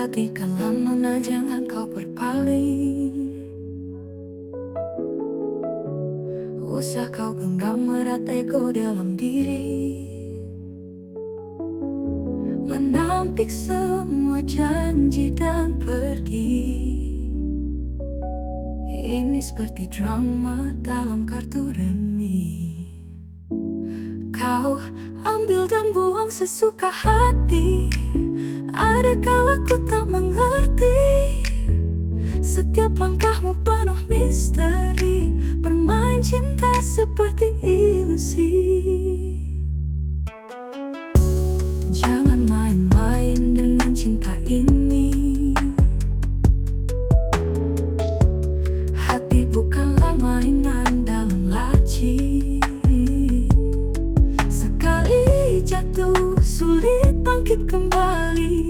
Perhatikanlah nona, jangan kau berpaling. Usah kau genggam erat ego dalam diri, menampik semua janji dan pergi. Ini seperti drama dalam kartu remi. Kau ambil dan buang sesuka hati. Ada kala ku tak mengerti. Setiap langkahmu penuh misteri. Bermain cinta seperti ilusi. Jangan main-main dengan cinta ini. Hati bukanlah mainan dalam laci. Sekali jatuh sulit bangkit kembali.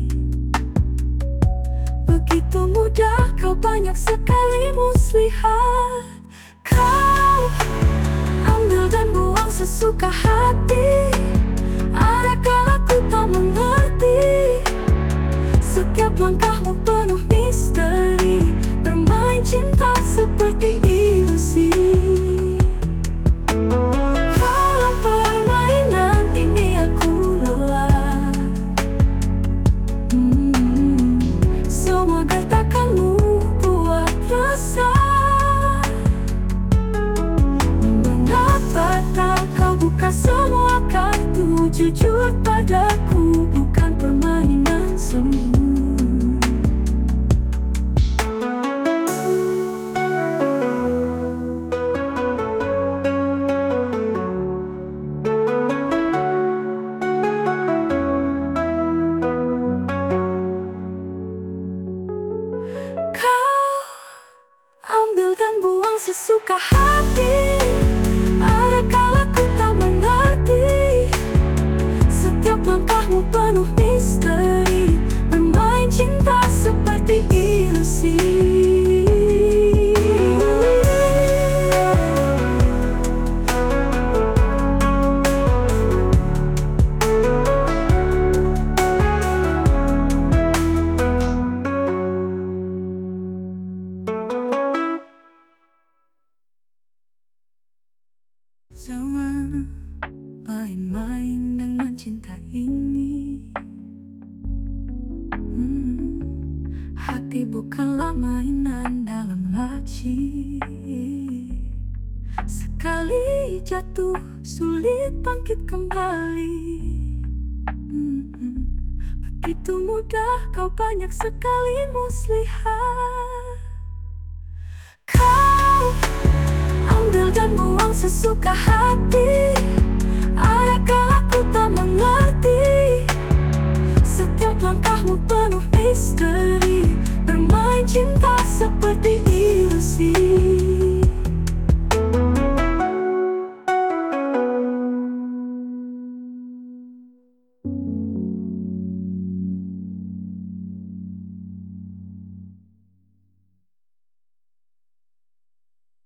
Begitu mudah, kau banyak sekali muslihat. Kau ambil dan buang sesuka hati. Ada kala ku tak mengerti. Setiap langkahmu penuh misteri. Bermain cinta seperti ilusi. Kalau permainan ini aku lelah. Semua gertakanmu buat resah. Mengapa tak kau buka semua kartu? Jujur padaku, bukan permainan semu. Kau ambil dan buang sesuka hati. Ada kala ku tak mengerti. Setiap langkahmu penuh misteri. Bermain cinta seperti ilusi. Jangan main-main dengan cinta ini. Hati bukanlah mainan dalam laci. Sekali jatuh sulit bangkit kembali. Begitu mudah, kau banyak sekali muslihat. Kau ambil dan buang sesuka hati.